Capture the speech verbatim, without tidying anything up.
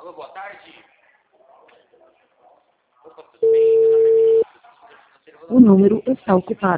Alô, boa tarde. Opa, tudo bem? Meu nome é Vinícius, financeiro. O número está ocupado.